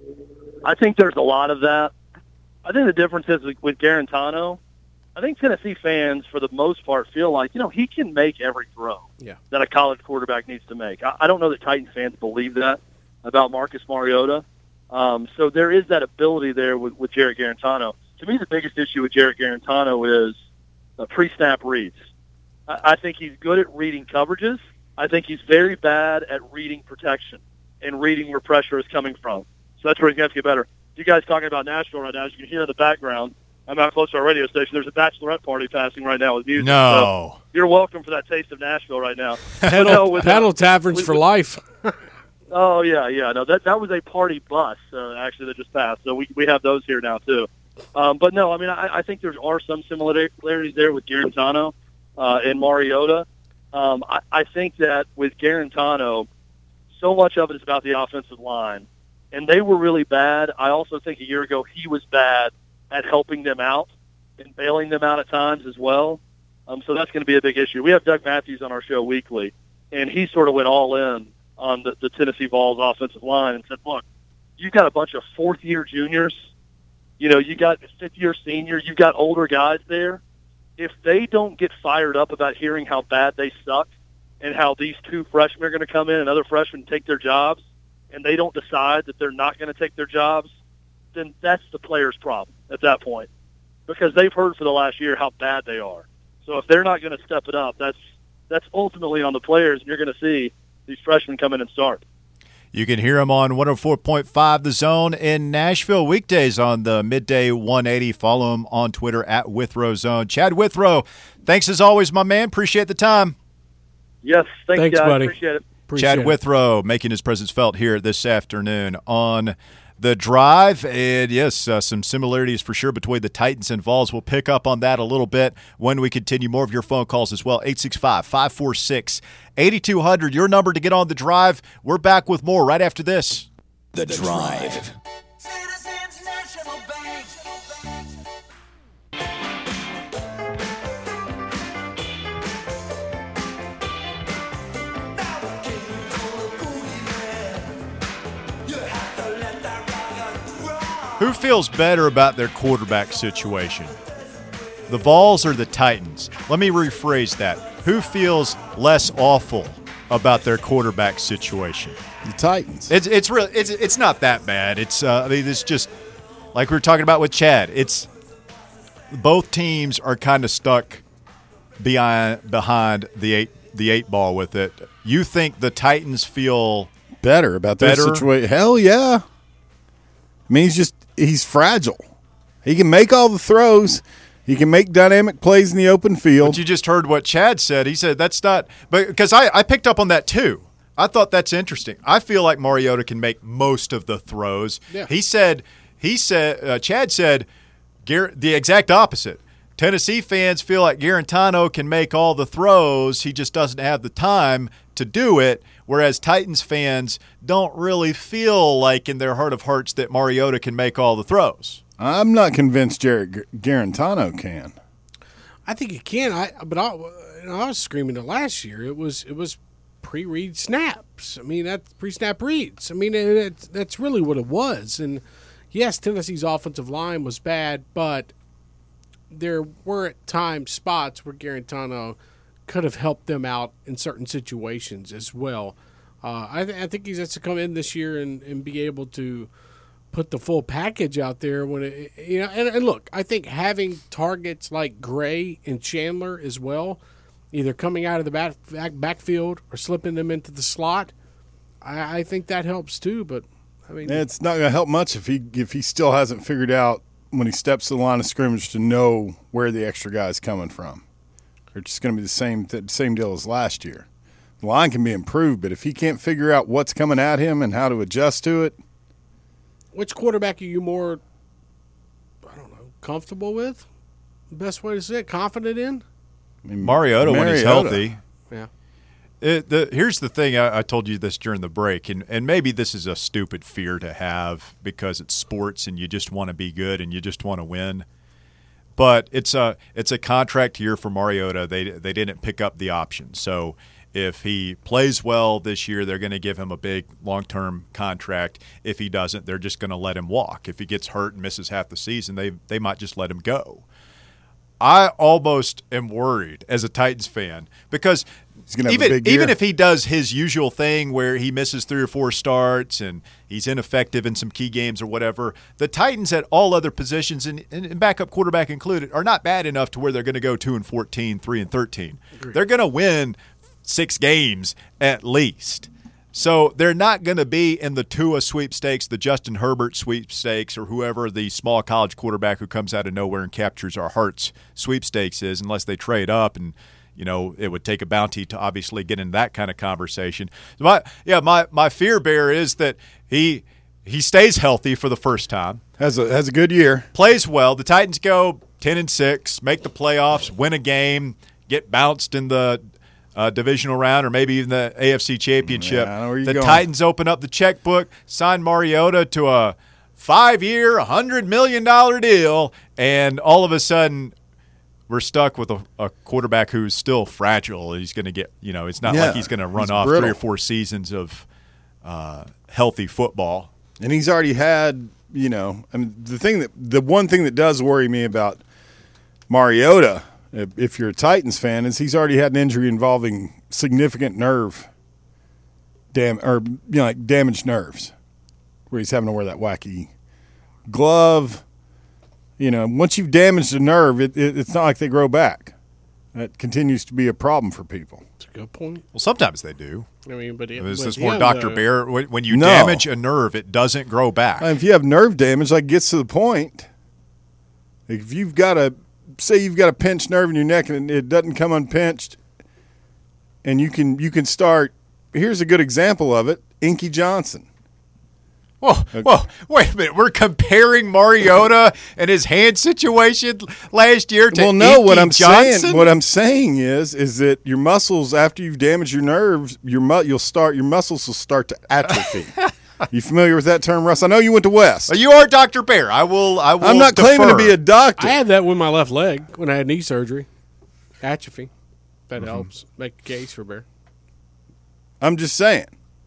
I think there's a lot of that. I think the difference is with, with Garantano, I think Tennessee fans, for the most part, feel like, you know, he can make every throw yeah. that a college quarterback needs to make. I, I don't know that Titans fans believe that about Marcus Mariota. Um, so there is that ability there with, with Jarrett Garantano. To me, the biggest issue with Jarrett Garantano is uh, pre-snap reads. I, I think he's good at reading coverages. I think he's very bad at reading protection and reading where pressure is coming from. So that's where he's going to have to get better. You guys talking about Nashville right now, as you can hear in the background, I'm out close to our radio station. There's a bachelorette party passing right now with music. No. So you're welcome for that taste of Nashville right now. Paddle, no, with, paddle uh, taverns with, for with, life. Oh, yeah, yeah. No, that that was a party bus, uh, actually, that just passed. So we we have those here now, too. Um, but, no, I mean, I, I think there are some similarities there with Garantano uh, and Mariota. Um, I, I think that with Garantano, so much of it is about the offensive line. And they were really bad. I also think a year ago he was bad at helping them out and bailing them out at times as well. Um, so that's going to be a big issue. We have Doug Matthews on our show weekly, and he sort of went all in on the, the Tennessee Vols offensive line and said, look, you've got a bunch of fourth-year juniors. You know, you got fifth-year seniors. You've got older guys there. If they don't get fired up about hearing how bad they suck and how these two freshmen are going to come in and other freshmen take their jobs, and they don't decide that they're not going to take their jobs, then that's the player's problem at that point, because they've heard for the last year how bad they are. So if they're not going to step it up, that's that's ultimately on the players, and you're going to see these freshmen come in and start. You can hear them on one oh four point five The Zone in Nashville, weekdays on the Midday one eighty. Follow him on Twitter at Withrow Zone. Chad Withrow, thanks as always, my man. Appreciate the time. Yes, thanks, thanks guys. buddy. Appreciate it. Appreciate Chad it. Withrow making his presence felt here this afternoon on The Drive. And, yes, uh, some similarities for sure between the Titans and Vols. We'll pick up on that a little bit when we continue. More of your phone calls as well, eight six five, five four six, eight two zero zero, your number to get on The Drive. We're back with more right after this. The Drive. Citizens National Bank. Who feels better about their quarterback situation? The Vols or the Titans? Let me rephrase that. Who feels less awful about their quarterback situation? The Titans. It's it's really it's it's not that bad. It's uh, I mean it's just like we were talking about with Chad. It's both teams are kind of stuck behind behind the eight the eight ball with it. You think the Titans feel Better about their Better? situation. Hell yeah. I mean, he's just he's fragile. He can make all the throws. He can make dynamic plays in the open field. But you just heard what Chad said. He said that's not – but because I, I picked up on that too. I thought that's interesting. I feel like Mariota can make most of the throws. Yeah. He said – he said uh, Chad said Gar- the exact opposite. Tennessee fans feel like Garantano can make all the throws. He just doesn't have the time to do it, whereas Titans fans don't really feel like in their heart of hearts that Mariota can make all the throws. I'm not convinced Jared Gar- Garantano can. I think it can. I but I, you know, I was screaming it last year. It was it was pre-read snaps. I mean, that's pre-snap reads. I mean, it, it, that's really what it was. And yes, Tennessee's offensive line was bad, but there were at times spots where Garantano could have helped them out in certain situations as well. Uh, I, th- I think he's has to come in this year and, and be able to put the full package out there when it, you know. And, and look, I think having targets like Gray and Chandler as well, either coming out of the back, back backfield or slipping them into the slot, I, I think that helps too. But I mean, It's not going to help much if he if he still hasn't figured out when he steps to the line of scrimmage to know where the extra guy is coming from. It's just going to be the same th- same deal as last year. The line can be improved, but if he can't figure out what's coming at him and how to adjust to it, which quarterback are you more, I don't know, comfortable with? The best way to say it, confident in? I mean, Mariota, when he's Mariota. healthy. Yeah. It, the, here's the thing. I, I told you this during the break, and, and maybe this is a stupid fear to have because it's sports and you just want to be good and you just want to win. But it's a it's a contract year for Mariota. They they didn't pick up the option. So if he plays well this year, they're going to give him a big long-term contract. If he doesn't, they're just going to let him walk. If he gets hurt and misses half the season, they they might just let him go. I almost am worried as a Titans fan because He's gonna have a even big year. even if he does his usual thing where he misses three or four starts and he's ineffective in some key games or whatever, the Titans at all other positions and, and backup quarterback included are not bad enough to where they're going to go two and fourteen, three and thirteen. Agreed. They're going to win six games at least. So they're not going to be in the Tua sweepstakes, the Justin Herbert sweepstakes, or whoever the small college quarterback who comes out of nowhere and captures our hearts sweepstakes is, unless they trade up. And, you know, it would take a bounty to obviously get in that kind of conversation. My, yeah, my, my fear bear is that he he stays healthy for the first time, has a has a good year. plays well. The Titans go ten and six, make the playoffs, win a game, get bounced in the Uh, divisional round or maybe even the A F C Championship. Yeah, I know where you're the going. Titans open up the checkbook, sign Mariota to a five-year, one hundred million dollars deal, and all of a sudden we're stuck with a, a quarterback who's still fragile. He's going to get, you know, it's not Yeah, like he's going to run he's off brittle. three or four seasons of uh, healthy football. And he's already had, you know, I mean, the thing that the one thing that does worry me about Mariota, if if you're a Titans fan, is he's already had an injury involving significant nerve dam or you know like damaged nerves, where he's having to wear that wacky glove. You know, once you've damaged a nerve, it, it, it's not like they grow back. That continues to be a problem for people. That's a good point. Well, sometimes they do. I mean, but it, Is with this more him, Doctor though, Bear? When when you No. damage a nerve, it doesn't grow back. If you have nerve damage, like gets to the point, if you've got a say you've got a pinched nerve in your neck and it doesn't come unpinched, and you can you can start. Here's a good example of it: Inky Johnson. Whoa, whoa, wait a minute. We're comparing Mariota and his hand situation last year to Well, no, Inky what I'm Johnson? saying, what I'm saying is, is that your muscles, after you've damaged your nerves, your mu- you'll start your muscles will start to atrophy. You familiar with that term, Russ? I know you went to West. You are Doctor Bear. I will. I will. I'm not claiming to defer. be a doctor. I had that with my left leg when I had knee surgery. Atrophy. That Mm-hmm. helps make the case for Bear. I'm just saying.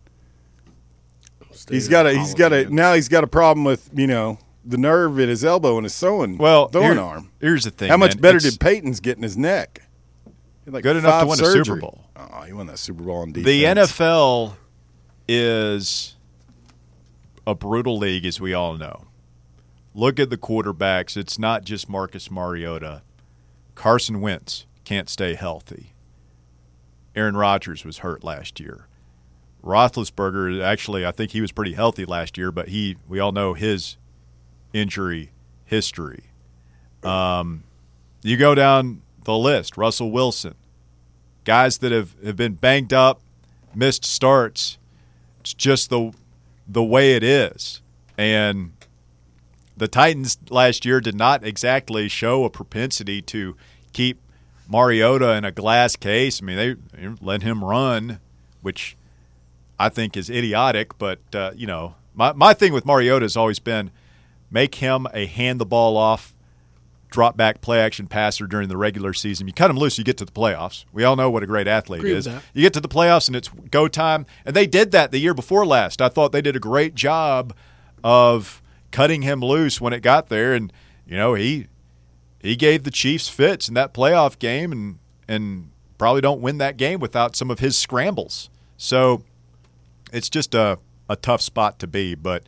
Stay He's there. got a he's got a now he's got a problem with, you know, the nerve in his elbow and his throwing Well, throwing here- arm. Here's the thing. How much man. better It's did Peyton's get in his neck? He had like good enough to five win a surgery. Super Bowl? Oh, he won that Super Bowl on defense. The N F L is a brutal league, as we all know. Look at the quarterbacks. It's not just Marcus Mariota. Carson Wentz can't stay healthy. Aaron Rodgers was hurt last year. Roethlisberger, actually, I think he was pretty healthy last year, but he we all know his injury history. Um, you go down the list, Russell Wilson, guys that have, have been banged up, missed starts. It's just the the way it is. And the Titans last year did not exactly show a propensity to keep Mariota in a glass case. I mean, they, they let him run, which I think is idiotic. But, uh, you know, my, my thing with Mariota has always been make him a hand-the-ball-off, drop-back play-action passer during the regular season. You cut him loose, you get to the playoffs. We all know what a great athlete Agree with is. that. You get to the playoffs, and it's go time. And they did that the year before last. I thought they did a great job of cutting him loose when it got there. And, you know, he he gave the Chiefs fits in that playoff game and, and probably don't win that game without some of his scrambles. So it's just a, a tough spot to be. But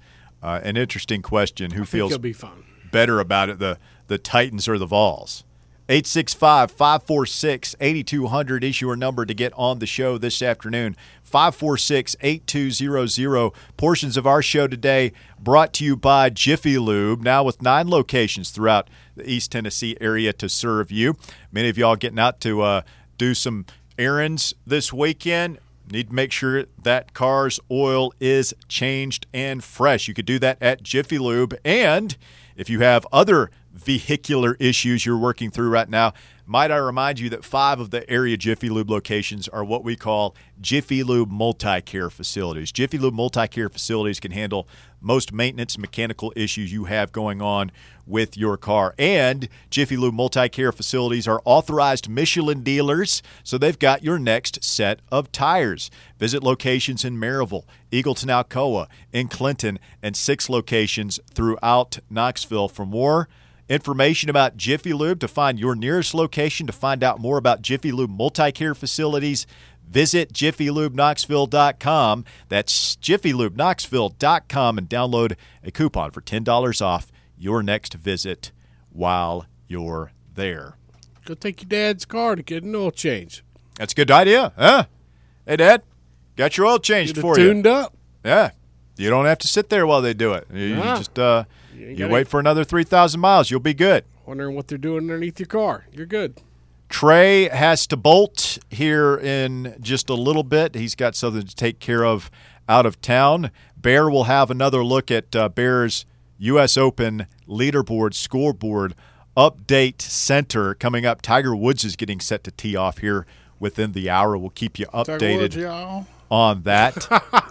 Uh, an interesting question. Who I think feels it'll be fun. better about it, the the Titans or the Vols? eight six five, five four six, eight two zero zero is your number to get on the show this afternoon. five four six, eight two zero zero. Portions of our show today brought to you by Jiffy Lube, now with nine locations throughout the East Tennessee area to serve you. Many of y'all getting out to uh, do some errands this weekend. Need to make sure that car's oil is changed and fresh. You could do that at Jiffy Lube. And if you have other vehicular issues you're working through right now, might I remind you that five of the area Jiffy Lube locations are what we call Jiffy Lube multi-care facilities. Jiffy Lube multi-care facilities can handle most maintenance and mechanical issues you have going on with your car. And Jiffy Lube multi-care facilities are authorized Michelin dealers, so they've got your next set of tires. Visit locations in Maryville, Eagleton, Alcoa, in Clinton, and six locations throughout Knoxville. For more information about Jiffy Lube, to find your nearest location, to find out more about Jiffy Lube multi-care facilities, visit jiffy lube knoxville dot com. That's jiffy lube knoxville dot com, and download a coupon for ten dollars off your next visit while you're there. Go take your dad's car to get an oil change. That's a good idea, huh? Hey, Dad, got your oil changed Get it for tuned you. up. Yeah. You don't have to sit there while they do it. You, you Nah. just uh, You you gotta- wait for another three thousand miles. You'll be good. Wondering what they're doing underneath your car. You're good. Trey has to bolt here in just a little bit. He's got something to take care of out of town. Bear will have another look at uh, Bear's U S Open leaderboard scoreboard update center coming up. Tiger Woods is getting set to tee off here within the hour. We'll keep you updated Woods, y'all. on that.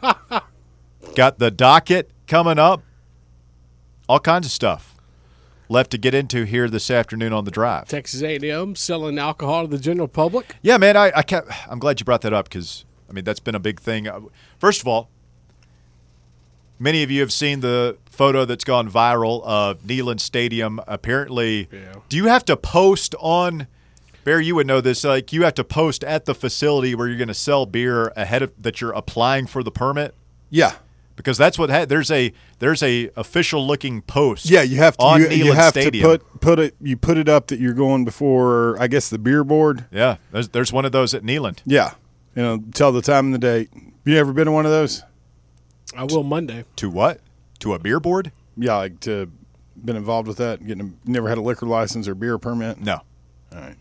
Got the docket coming up. All kinds of stuff left to get into here this afternoon on the drive. Texas A and M selling alcohol to the general public. Yeah, man, I, I kept, I'm glad you brought that up because, I mean, that's been a big thing. First of all, many of you have seen the photo that's gone viral of Neyland Stadium. Apparently, Yeah. do you have to post on, Bear, you would know this, like you have to post at the facility where you're going to sell beer ahead of that you're applying for the permit? Yeah. Because that's what ha- there's a there's a official looking post. Yeah, you have to on you, Neyland you have Stadium. to put put it you put it up that you're going before, I guess, the beer board. Yeah, there's there's one of those at Neyland. Yeah. You know, tell the time and the date. You ever been to one of those? I will Monday. To what? To a beer board? Yeah, like to been involved with that, getting a, never had a liquor license or beer permit. No. All right.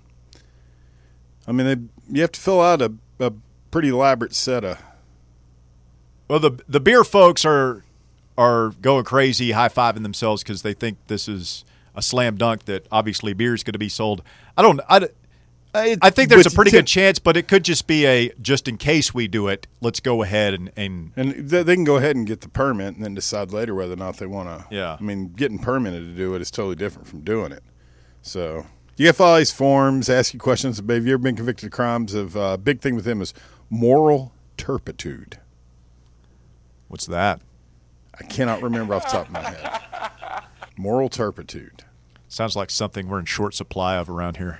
I mean, they, you have to fill out a, a pretty elaborate set of. Well, the the beer folks are are going crazy, high fiving themselves because they think this is a slam dunk that obviously beer is going to be sold. I don't. I, I think there's a But pretty to- good chance, but it could just be a just in case we do it. Let's go ahead and, and And they, they can go ahead and get the permit and then decide later whether or not they want to. Yeah. I mean, getting permitted to do it is totally different from doing it. So you have all these forms, ask you questions. But have you ever been convicted of crimes? Of uh, big thing with them is moral turpitude. what's that? I cannot remember off the top of my head. Moral turpitude. Sounds like something we're in short supply of around here.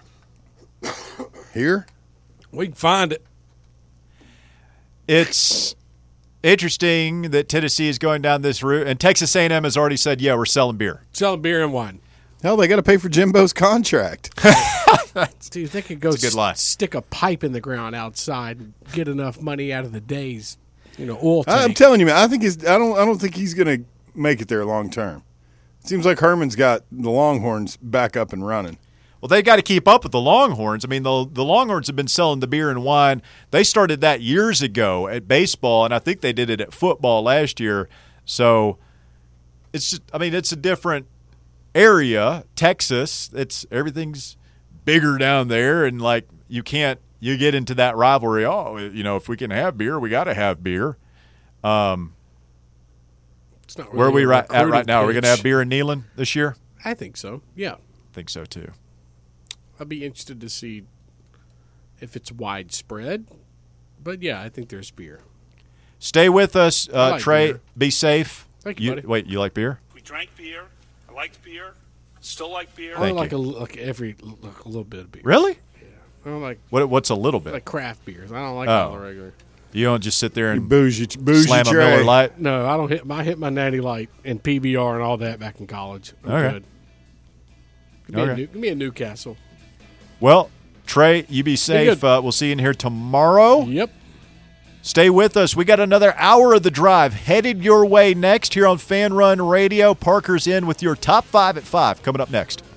Here? We can find it. It's interesting that Tennessee is going down this route, and Texas A and M has already said, yeah, we're selling beer. Selling beer and wine. Hell, they got to pay for Jimbo's contract. Dude, they could go That's a good lie. s- stick a pipe in the ground outside and get enough money out of the days. You know, oil tank. I'm telling you, man. I think he's. I don't. I don't think he's going to make it there long term. It seems like Herman's got the Longhorns back up and running. Well, they got to keep up with the Longhorns. I mean, the the Longhorns have been selling the beer and wine. They started that years ago at baseball, and I think they did it at football last year. So it's just, I mean, it's a different area, Texas. It's everything's bigger down there, and like you can't you get into that rivalry. Oh, you know, if we can have beer, we got to have beer. Um, It's not where are really we a right, at right recruiting now? Are we going to pitch. have beer in Neyland this year? I think so. Yeah. I think so too. I'd be interested to see if it's widespread. But yeah, I think there's beer. Stay with us, uh, like Trey. beer. Be safe. Thank you, buddy. Wait, you like beer? We drank beer. I liked beer. Still like beer. I Thank like you. a, like every like a little bit of beer. Really? I don't like What? What's a little bit? like craft beers. I don't like Oh. all the regular. You don't just sit there You and bougie, bougie slam a tray. Miller Lite. No, I don't hit. I hit my Natty Light and P B R and all that back in college. I'm Okay. good. Give me, a Okay. New, give me a Newcastle. Well, Trey, you be safe. good. Uh, we'll see you in here tomorrow. Yep. Stay with us. We got another hour of the drive headed your way next here on Fan Run Radio. Parker's in with your top five at five coming up next.